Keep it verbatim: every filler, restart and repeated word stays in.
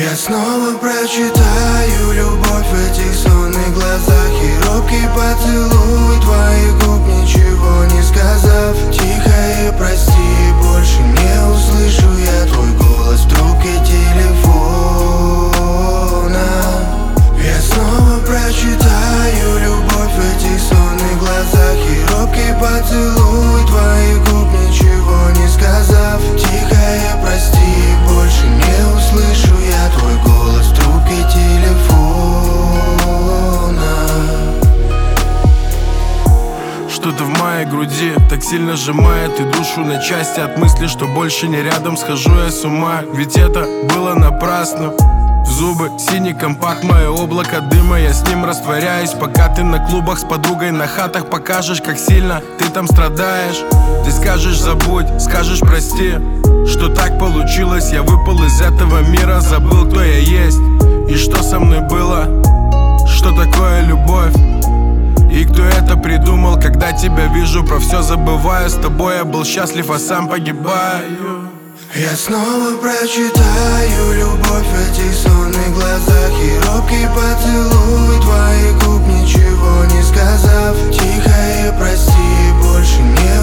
Я снова прочитаю любовь в этих сонных глазах и робкий поцелуй твоих губ, ничего не сказав. Тихо и прости, больше не услышу я твой голос в трубке телефона. Я снова прочитаю любовь в этих сонных глазах и робкий поцелуй твоих губ, ничего не сказав. Тихо и прости, больше не услышу я твой голос в трубке телефона. Что-то в моей груди так сильно сжимает и душу на части от мысли, что больше не рядом, схожу я с ума. Ведь это было напрасно. В зубы синий компакт, мое облако дыма, я с ним растворяюсь, пока ты на клубах с подругой на хатах покажешь, как сильно ты там страдаешь. Ты скажешь забудь, скажешь прости, что так получилось, я выпал из этого мира, забыл, кто я есть и что со мной было, что такое любовь. И кто это придумал, когда тебя вижу, про все забываю. С тобой я был счастлив, а сам погибаю. Я снова прочитаю любовь в этих сонных глазах и робкий поцелуй твоих губ, ничего не сказав. Тихо и прости, больше не